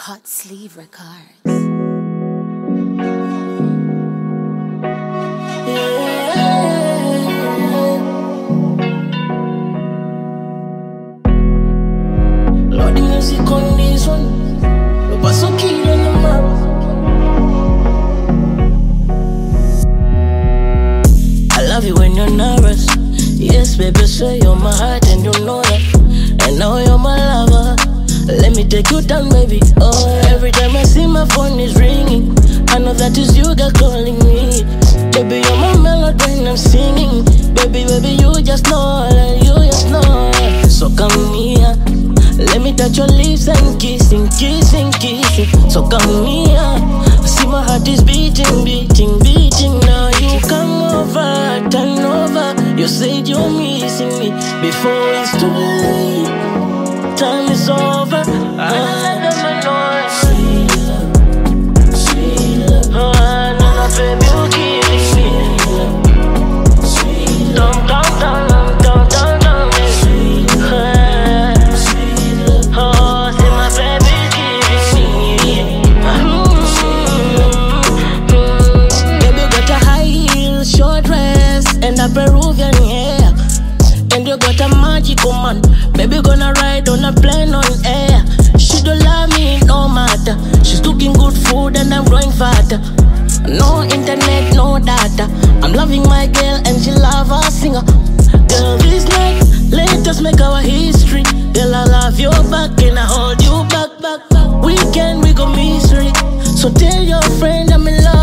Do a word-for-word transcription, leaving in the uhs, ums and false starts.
Hot Sleeve Records. Lord, the music on this one, lo paso kilo en el mar. I love you when you're nervous. Yes, baby, say you're my heart and you know that. And now you're my lover. Let me take you down, baby. Oh, every time I see my phone is ringing, I know that is you, girl, calling me. Baby, you're my melody when I'm singing. Baby, baby, you just know that, you just know. So come here, let me touch your lips and kissing, kissing, kissing. So come here, see my heart is beating, beating, beating. Now you come over, turn over. You said you're missing me before it's too late. Time is over. I let them know. Sweet love, sweet love. Oh, I know that baby you killing me. Sweet love, down, down, down, down, down, down. Sweet love, sweet love. Oh, say my baby killing me. Mm-hmm. Baby got a high heel, short dress, and a Peruvian hair, and you got a magical man. Baby gonna ride on a plane on air. She don't love me no matter. She's cooking good food and I'm growing fatter. No internet, no data. I'm loving my girl and she love her singer. Girl, this night, let us make our history. Girl, I love you back and I hold you back, back, back. Weekend, we go mystery. So tell your friend I'm in love.